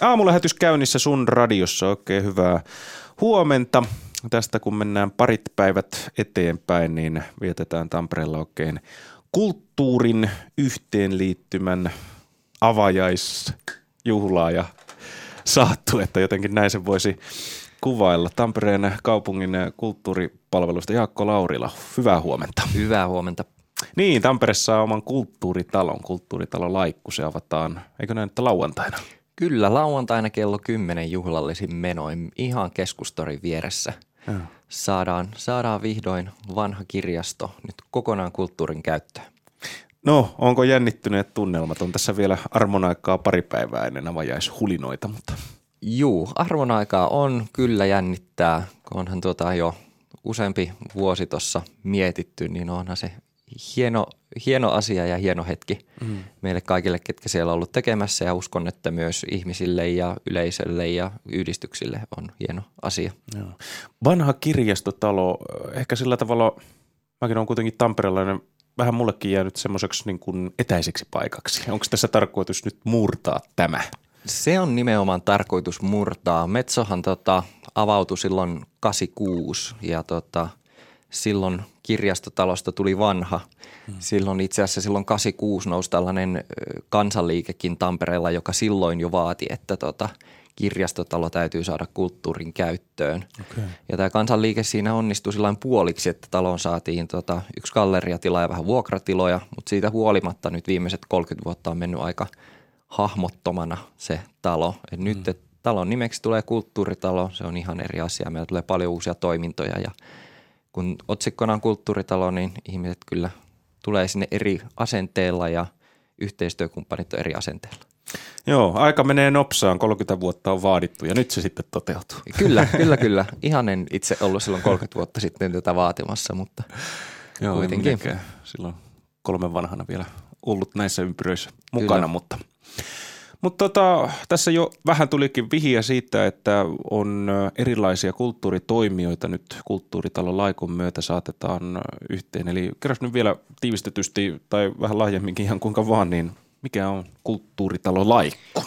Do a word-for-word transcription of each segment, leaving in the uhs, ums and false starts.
Aamulähetys käynnissä sun radiossa. Oikein hyvää huomenta. Tästä kun mennään parit päivät eteenpäin, niin vietetään Tampereella oikein kulttuurin yhteenliittymän avajaisjuhlaa ja saattu, että jotenkin näin se voisi kuvailla. Tampereen kaupungin kulttuuripalvelusta Jaakko Laurila, hyvää huomenta. Hyvää huomenta. Niin, Tampereessa saa oman kulttuuritalon, kulttuuritalo Laikku, se avataan, eikö näin, että lauantaina? Kyllä, lauantaina kello kymmenen juhlallisin menoin ihan keskustorin vieressä. Ja. Saadaan, saadaan vihdoin vanha kirjasto nyt kokonaan kulttuurin käyttöön. No, onko jännittyneet tunnelmat? On tässä vielä armon aikaa pari päivää ennen avajaishulinoita, mutta... Juu, armon aikaa on kyllä jännittää, kun onhan tuota jo useampi vuosi tuossa mietitty, niin onhan se hieno, hieno asia ja hieno hetki mm. meille kaikille, ketkä siellä on ollut tekemässä, ja uskon, että myös ihmisille ja yleisölle ja yhdistyksille on hieno asia. Joo. Vanha kirjastotalo, ehkä sillä tavalla, mäkin olen kuitenkin tamperelainen, vähän mullekin jäänyt semmoiseksi niin kuin etäiseksi paikaksi. Onko tässä tarkoitus nyt murtaa tämä? Se on nimenomaan tarkoitus murtaa. Metsohan tota, avautui silloin kahdeksankymmentäkuusi ja tota, silloin kirjastotalosta tuli vanha. Hmm. Silloin itse asiassa silloin kahdeksankymmentäkuusi nousi tällainen kansanliikekin Tampereella, joka silloin jo vaati, että tota, kirjastotalo täytyy saada kulttuurin käyttöön. Okay. Ja tämä kansanliike siinä onnistui sillain puoliksi, että taloon saatiin tota, yksi galleriatila ja vähän vuokratiloja, mutta siitä huolimatta nyt viimeiset kolmekymmentä vuotta on mennyt aika hahmottomana se talo. Et mm. nyt et talon nimeksi tulee kulttuuritalo, se on ihan eri asia. Meillä tulee paljon uusia toimintoja ja kun otsikkona on kulttuuritalo, niin ihmiset kyllä tulee sinne eri asenteella ja yhteistyökumppanit on eri asenteella. Joo, aika menee nopsaan, kolmekymmentä vuotta on vaadittu ja nyt se sitten toteutuu. Kyllä, kyllä, kyllä. Ihan en itse ollut silloin kolmekymmentä vuotta sitten tätä vaatimassa, mutta joo, kuitenkin. Silloin kolmen vanhana vielä ollut näissä ympyröissä mukana, kyllä. mutta... Mutta tota, tässä jo vähän tulikin vihiä siitä, että on erilaisia kulttuuritoimijoita nyt kulttuuritalon Laikun myötä saatetaan yhteen. Eli kerros nyt vielä tiivistetysti tai vähän laajemminkin ihan kuinka vaan, niin mikä on kulttuuritalo Laikku?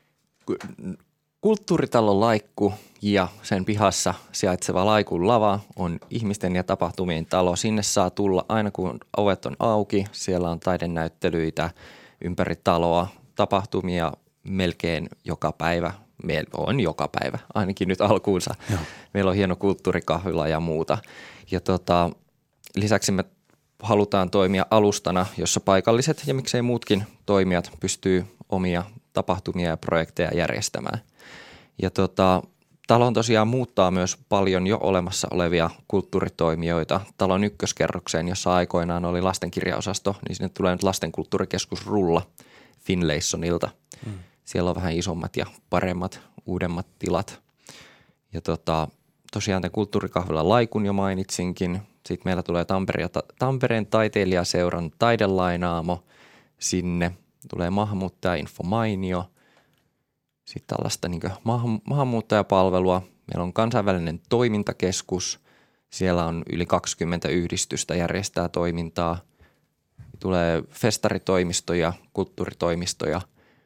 Kulttuuritalo Laikku ja sen pihassa sijaitseva Laikun lava on ihmisten ja tapahtumien talo. Sinne saa tulla aina kun ovet on auki, siellä on taidenäyttelyitä ympäri taloa, tapahtumia melkein joka päivä. Meillä on joka päivä, ainakin nyt alkuunsa. Joo. Meillä on hieno kulttuurikahvila ja muuta. Ja tota, lisäksi me halutaan toimia alustana, jossa paikalliset ja miksei muutkin toimijat pystyy omia tapahtumia ja projekteja järjestämään. Ja tota, talon tosiaan muuttaa myös paljon jo olemassa olevia kulttuuritoimijoita. Talon ykköskerrokseen, jossa aikoinaan oli lastenkirjaosasto, niin sinne tulee nyt lastenkulttuurikeskus Rulla Finlaysonilta. Mm. Siellä on vähän isommat ja paremmat, uudemmat tilat. Ja tota, tosiaan tämän kulttuurikahvilan Laikun jo mainitsinkin. Sitten meillä tulee Tampere, Tampereen taiteilijaseuran taidelainaamo sinne. Tulee maahanmuuttaja-info Mainio. Sitten tällaista niin kuin maahan, maahanmuuttajapalvelua. Meillä on kansainvälinen toimintakeskus. Siellä on yli kaksikymmentä yhdistystä järjestää toimintaa. Tulee festaritoimistoja, kulttuuritoimistoja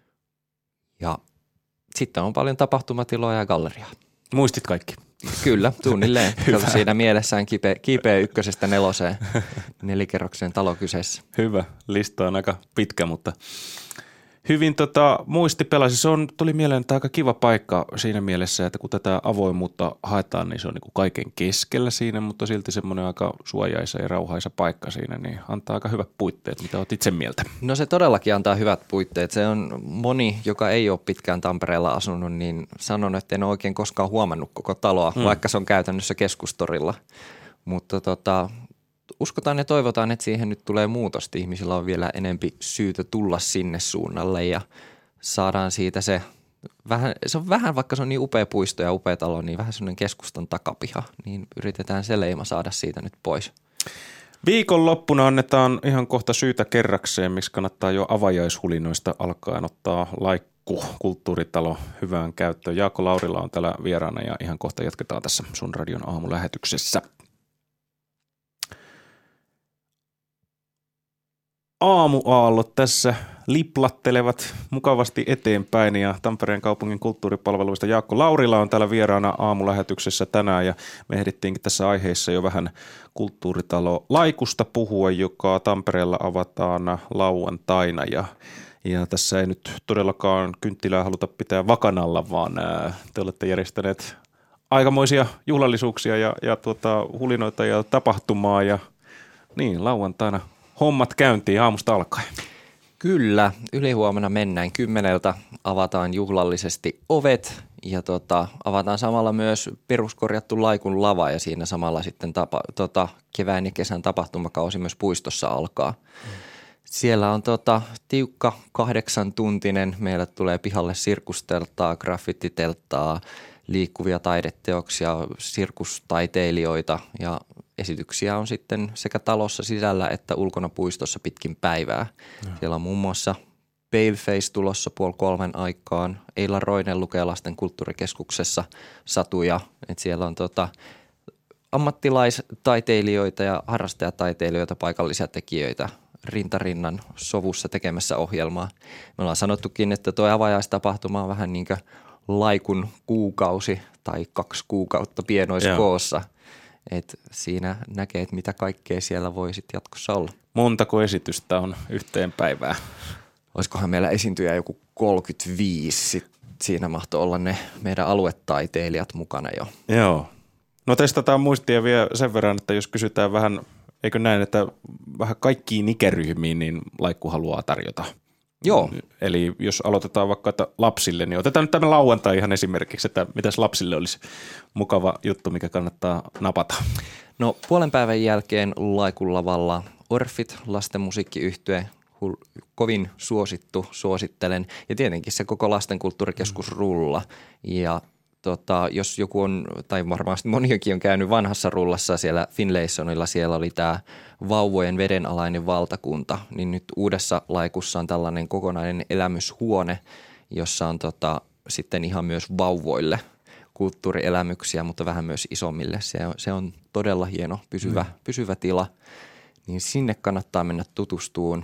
ja sitten on paljon tapahtumatiloja ja galleriaa. Muistit kaikki? Kyllä, suunnilleen. Siinä mielessään kipeä, kipeä ykkösestä neloseen nelikerroksen talo kyseessä. Hyvä, lista on aika pitkä, mutta hyvin tota, muisti pelasi. Se on, tuli mieleen, että aika kiva paikka siinä mielessä, että kun tätä avoimuutta haetaan, niin se on niin kuin kaiken keskellä siinä, mutta silti semmoinen aika suojaisa ja rauhaisa paikka siinä, niin antaa aika hyvät puitteet. Mitä olet itse mieltä? No se todellakin antaa hyvät puitteet. Se on moni, joka ei ole pitkään Tampereella asunut, niin sanon, että en ole oikein koskaan huomannut koko taloa, hmm. vaikka se on käytännössä keskustorilla. Mutta tota... uskotaan ja toivotaan, että siihen nyt tulee muutosta. Ihmisillä on vielä enempi syytä tulla sinne suunnalle ja saadaan siitä se vähän, se on vähän, vaikka se on niin upea puisto ja upea talo, niin vähän semmoinen keskustan takapiha, niin yritetään se leima saada siitä nyt pois. Viikonloppuna annetaan ihan kohta syytä kerrakseen, missä kannattaa jo avajaishulinoista alkaen ottaa Laikku kulttuuritalo hyvään käyttöön. Jaakko Laurila on täällä vieraana ja ihan kohta jatketaan tässä sun radion aamulähetyksessä. aamuaallot tässä liplattelevat mukavasti eteenpäin ja Tampereen kaupungin kulttuuripalveluista Jaakko Laurila on täällä vieraana aamulähetyksessä tänään ja me ehdittiinkin tässä aiheessa jo vähän kulttuuritalo Laikusta puhua, joka Tampereella avataan lauantaina ja Ja tässä ei nyt todellakaan kynttilää haluta pitää vakanalla, vaan ää, te olette järjestäneet aikamoisia juhlallisuuksia ja, ja tuota, hulinoita ja tapahtumaa ja niin lauantaina hommat käyntiin aamusta alkaen. Kyllä, ylihuomenna mennään kymmeneltä, avataan juhlallisesti ovet ja tota, avataan samalla myös peruskorjattu Laikun lava ja siinä samalla sitten tapa, tota, kevään ja kesän tapahtumakausi myös puistossa alkaa. Mm. Siellä on tota, tiukka kahdeksantuntinen, meille tulee pihalle sirkusteltaa, graffititeltaa, liikkuvia taideteoksia, sirkustaiteilijoita ja esityksiä on sitten sekä talossa sisällä että ulkona puistossa pitkin päivää. Ja. Siellä on muun muassa Paleface tulossa puoli kolmen aikaan, Eila Roinen lukee Lasten kulttuurikeskuksessa satuja, että siellä on tota, ammattilaistaiteilijoita ja harrastajataiteilijoita, paikallisia tekijöitä rintarinnan sovussa tekemässä ohjelmaa. Me ollaan sanottukin, että tuo avajaistapahtuma on vähän niin kuin Laikun kuukausi tai kaksi kuukautta pienoiskoossa. Et siinä näkee, että mitä kaikkea siellä voi sitten jatkossa olla. Montako esitystä on yhteen päivään? Olisikohan meillä esiintyjä joku kolmekymmentäviisi. Sit siinä mahtoi olla ne meidän aluetaiteilijat mukana jo. Joo. No testataan muistia vielä sen verran, että jos kysytään vähän, eikö näin, että vähän kaikkiin ikäryhmiin niin Laiku haluaa tarjota. Joo. Eli jos aloitetaan vaikka että lapsille, niin otetaan nyt tämä lauantai ihan esimerkiksi, että mitäs lapsille olisi mukava juttu, mikä kannattaa napata. No puolen päivän jälkeen Laikun lavalla Orfit, lasten musiikkiyhtye, kovin suosittu, suosittelen. Ja tietenkin se koko lastenkulttuurikeskus Rulla. Ja tota, jos joku on, tai varmasti moniakin on käynyt vanhassa Rullassa siellä Finlaysonilla, siellä oli tämä vauvojen vedenalainen valtakunta, niin nyt uudessa Laikussa on tällainen kokonainen elämyshuone, jossa on tota, sitten ihan myös vauvoille kulttuurielämyksiä, mutta vähän myös isommille. Se on, se on todella hieno, pysyvä, mm. pysyvä tila, niin sinne kannattaa mennä tutustumaan.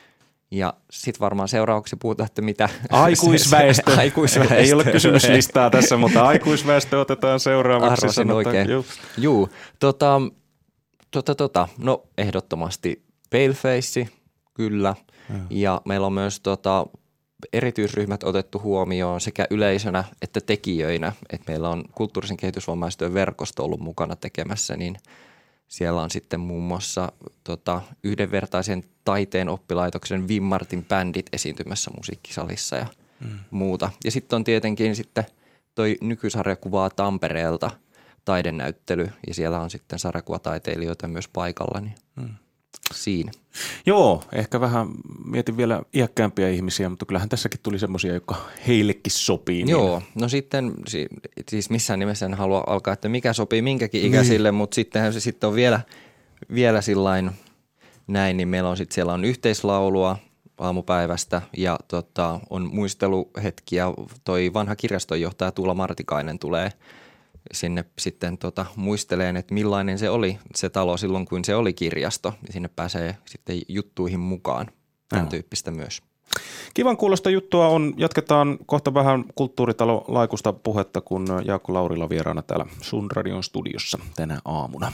Ja sitten varmaan seuraavaksi puhutaan, että mitä... Aikuisväestö. se, aikuisväestö. Ei ole kysymyslistaa tässä, mutta aikuisväestö otetaan seuraavaksi. Arvasin oikein. Juu, tota, tota, tota, no ehdottomasti Paleface, kyllä. Ja, ja meillä on myös tota, erityisryhmät otettu huomioon sekä yleisönä että tekijöinä. Et meillä on kulttuurisen kehitysvammaistyön verkosto ollut mukana tekemässä, niin siellä on sitten muun muassa tota, yhdenvertaisen taiteen oppilaitoksen Vimmartin bändit esiintymässä musiikkisalissa ja mm. muuta. Ja sitten on tietenkin sitten toi nykysarjakuvaa Tampereelta taidenäyttely ja siellä on sitten sarjakuvataiteilijoita myös paikalla, niin mm. siinä. Joo, ehkä vähän mietin vielä iäkkäämpiä ihmisiä, mutta kyllähän tässäkin tuli semmoisia, jotka heillekin sopii. Niin. Joo, no sitten siis missään nimessä en halua alkaa, että mikä sopii minkäkin ikäisille, niin. Mutta sittenhän se sitten on vielä, vielä sillain näin, niin meillä on sitten siellä on yhteislaulua aamupäivästä ja tota, on muisteluhetkiä. Toi vanha kirjastonjohtaja Tuula Martikainen tulee sinne sitten tota, muisteleen, että millainen se oli se talo silloin, kun se oli kirjasto. Ja sinne pääsee sitten juttuihin mukaan, tämän no. tyyppistä myös. Kivan kuulosta juttua on. Jatketaan kohta vähän kulttuuritalo Laikusta puhetta, kun Jaakko Laurila vieraana täällä Sun Radion studiossa tänä aamuna.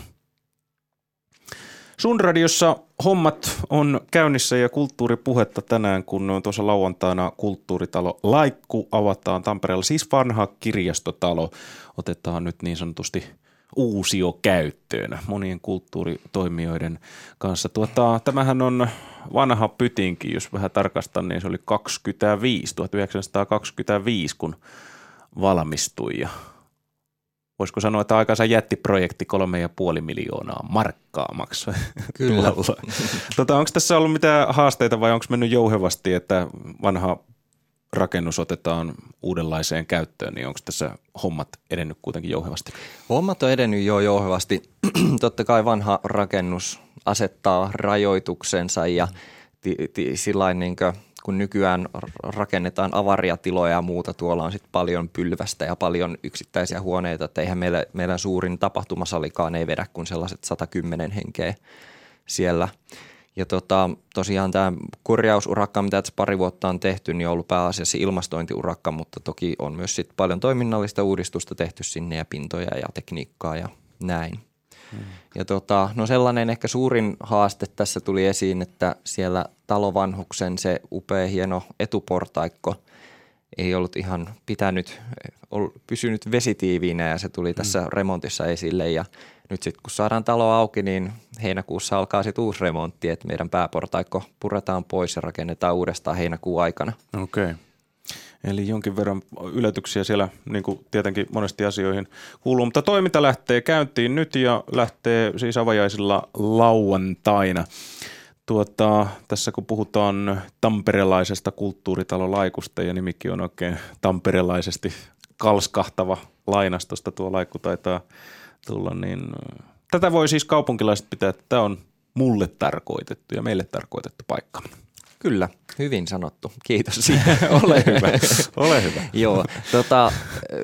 Sun Radiossa hommat on käynnissä ja kulttuuripuhetta tänään, kun tuossa lauantaina kulttuuritalo Laiku avataan Tampereella. Siis vanha kirjastotalo otetaan nyt niin sanotusti uusio käyttöön monien kulttuuritoimijoiden kanssa. Tuota, tämähän on vanha pytinki, jos vähän tarkastan, niin se oli kaksikymmentäviisi, tuhatyhdeksänsataakaksikymmentäviisi, kun valmistui ja voisiko sanoa, että aikansa jättiprojekti kolme ja puoli miljoonaa markkaa maksoi. Kyllä. tota, onko tässä ollut mitään haasteita vai onko mennyt jouhevasti, että vanha rakennus otetaan uudenlaiseen käyttöön, niin onko tässä hommat edennyt kuitenkin jouhevasti? Hommat on edennyt jo jouhevasti. Totta kai vanha rakennus asettaa rajoituksensa ja t- t- sillain niin kuin kun nykyään rakennetaan avariatiloja ja muuta, tuolla on sitten paljon pylvästä ja paljon yksittäisiä huoneita, että eihän meillä, meidän suurin tapahtumasalikaan ei vedä kuin sellaiset sata kymmenen henkeä siellä. Ja tota, tosiaan tämä korjausurakka, mitä tässä pari vuotta on tehty, niin on ollut pääasiassa ilmastointiurakka, mutta toki on myös sit paljon toiminnallista uudistusta tehty sinne ja pintoja ja tekniikkaa ja näin. Hmm. Ja tota, no sellainen ehkä suurin haaste tässä tuli esiin, että siellä talovanhuksen se upea hieno etuportaikko ei ollut ihan pitänyt, pysynyt vesitiiviinä ja se tuli tässä hmm. remontissa esille ja nyt sitten kun saadaan talo auki, niin heinäkuussa alkaa sitten uusi remontti, että meidän pääportaikko puretaan pois ja rakennetaan uudestaan heinäkuun aikana. Okei. Okay. Eli jonkin verran yllätyksiä siellä niin kuin tietenkin monesti asioihin kuuluu, mutta toiminta lähtee käyntiin nyt ja lähtee siis avajaisilla lauantaina. Tuota, tässä kun puhutaan tamperelaisesta kulttuuritalolaikusta ja nimikin on oikein tamperelaisesti kalskahtava lainastosta, tuo laiku taitaa tulla, niin tätä voi siis kaupunkilaiset pitää, että tämä on mulle tarkoitettu ja meille tarkoitettu paikka. Kyllä, hyvin sanottu. Kiitos. Ole hyvä, ole hyvä. Joo, tota,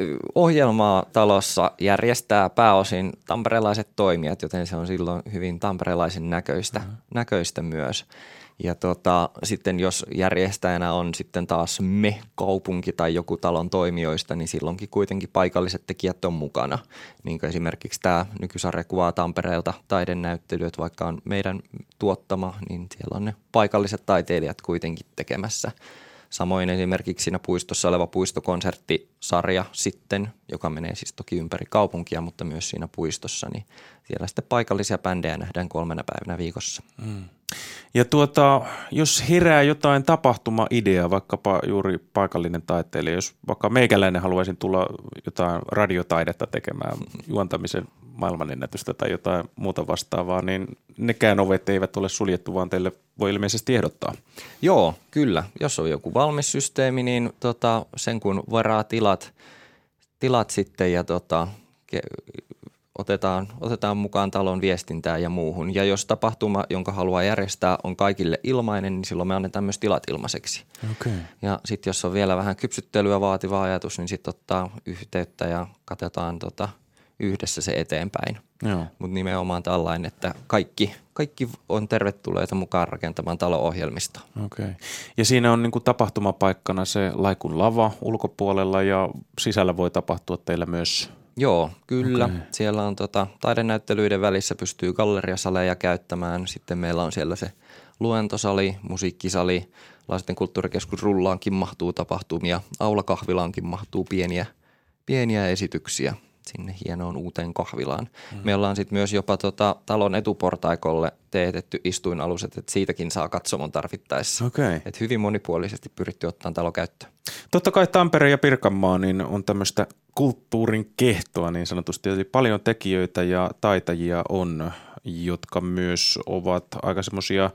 ohjelmaa talossa järjestää pääosin tamperelaiset toimijat, joten se on silloin hyvin tamperelaisen näköistä, mm-hmm. näköistä myös. Ja tota, sitten jos järjestäjänä on sitten taas me, kaupunki tai joku talon toimijoista, niin silloinkin kuitenkin paikalliset tekijät on mukana. Niin kuin esimerkiksi tämä nykysarja kuvaa Tampereelta taidenäyttely, että vaikka on meidän tuottama, niin siellä on ne paikalliset taiteilijat kuitenkin tekemässä. Samoin esimerkiksi siinä puistossa oleva puistokonserttisarja sitten, joka menee siis toki ympäri kaupunkia, mutta myös siinä puistossa, niin siellä sitten paikallisia bändejä nähdään kolmena päivänä viikossa. Mm. Ja tuota, jos herää jotain tapahtuma-ideaa, vaikkapa juuri paikallinen taiteilija, jos vaikka meikäläinen haluaisin tulla jotain radiotaidetta tekemään, juontamisen maailmanennätystä tai jotain muuta vastaavaa, niin nekään ovet eivät ole suljettu, vaan teille voi ilmeisesti ehdottaa. Joo, kyllä. Jos on joku valmis systeemi, niin tota, sen kun varaa tilat, tilat sitten ja tota, ke- otetaan, otetaan mukaan talon viestintään ja muuhun. Ja jos tapahtuma, jonka haluaa järjestää, on kaikille ilmainen, niin silloin me annetaan myös tilat ilmaiseksi. Okay. Ja sitten jos on vielä vähän kypsyttelyä vaativa ajatus, niin sitten ottaa yhteyttä ja katsotaan tota, yhdessä se eteenpäin. Mutta nimenomaan tällainen, että kaikki, kaikki on tervetulleita mukaan rakentamaan talo-ohjelmista. Okay. Ja siinä on niinku tapahtumapaikkana se Laikun lava ulkopuolella ja sisällä voi tapahtua teillä myös. Joo, kyllä. Okay. Siellä on tota, taidenäyttelyiden välissä pystyy galleriasaleja käyttämään. Sitten meillä on siellä se luentosali, musiikkisali, Lasten kulttuurikeskus Rullaankin mahtuu tapahtumia, aulakahvilaankin mahtuu pieniä, pieniä esityksiä sinne hienoon uuteen kahvilaan. Mm. Meillä on sitten myös jopa tota, talon etuportaikolle teetetty istuinaluset, että siitäkin saa katsomon tarvittaessa. Okay. Et hyvin monipuolisesti pyritty ottamaan talo käyttöön. Totta kai Tampere ja Pirkanmaa niin on tämmöistä kulttuurin kehtoa niin sanotusti. Eli paljon tekijöitä ja taitajia on, jotka myös ovat aika semmoisia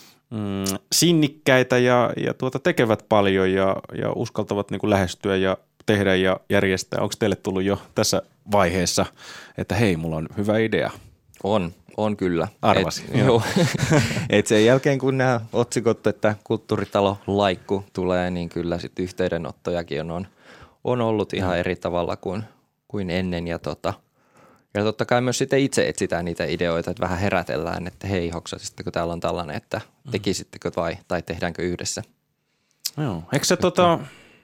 mm, sinnikkäitä ja, ja tuota, tekevät paljon ja, ja uskaltavat niin kuin lähestyä ja tehdä ja järjestää. Onko teille tullut jo tässä vaiheessa, että hei, mulla on hyvä idea? On, on kyllä. Arvasin. Et, joo. Et sen jälkeen kun nämä otsikot, että kulttuuritalo Laiku tulee, niin kyllä sitten yhteydenottojakin on, on, on ollut ihan mm. eri tavalla kuin, kuin ennen. Ja, tota, ja totta kai myös sitten itse etsitään niitä ideoita, että vähän herätellään, että hei, hoksasittekö täällä on tällainen, että tekisittekö vai, tai tehdäänkö yhdessä. Joo. Eikö se tota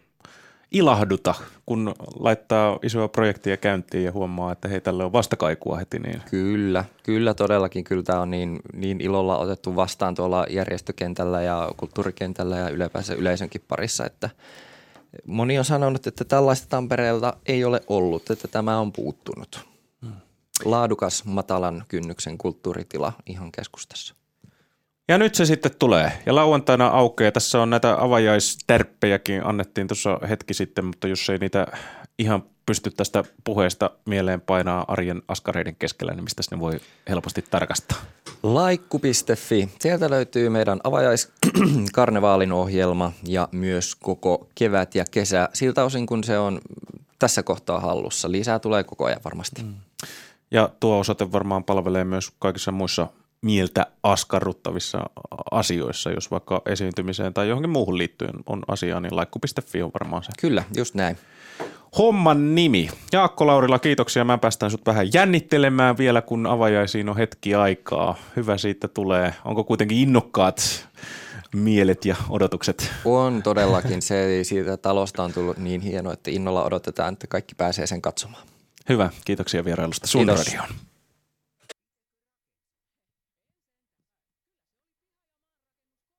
ilahduta, kun laittaa isoa projektia käyntiin ja huomaa, että hei, tälle on vastakaikua heti? Niin. Kyllä, kyllä todellakin. Kyllä tämä on niin, niin ilolla otettu vastaan tuolla järjestökentällä ja kulttuurikentällä ja ylipäänsä yleisönkin parissa, että moni on sanonut, että tällaista Tampereelta ei ole ollut, että tämä on puuttunut. Hmm. Laadukas, matalan kynnyksen kulttuuritila ihan keskustassa. Ja nyt se sitten tulee ja lauantaina aukeaa. Tässä on näitä avajaistärppejäkin annettiin tuossa hetki sitten, mutta jos ei niitä ihan pysty tästä puheesta mieleen painaa arjen askareiden keskellä, niin mistä ne voi helposti tarkastaa? Laiku piste fi. Sieltä löytyy meidän avajaiskarnevaalin ohjelma ja myös koko kevät ja kesä. Siltä osin, kun se on tässä kohtaa hallussa. Lisää tulee koko ajan varmasti. Mm. Ja tuo osoite varmaan palvelee myös kaikissa muissa mieltä askarruttavissa asioissa, jos vaikka esiintymiseen tai johonkin muuhun liittyen on asiaa, niin laiku piste fi on varmaan se. Kyllä, just näin. homman nimi. Jaakko Laurila, kiitoksia. Mä päästään sut vähän jännittelemään vielä, kun avajaisiin on hetki aikaa. Hyvä siitä tulee. Onko kuitenkin innokkaat mielet ja odotukset? On todellakin. Se siitä talosta on tullut niin hieno, että innolla odotetaan, että kaikki pääsee sen katsomaan. Hyvä. Kiitoksia vierailusta Sun Radioon.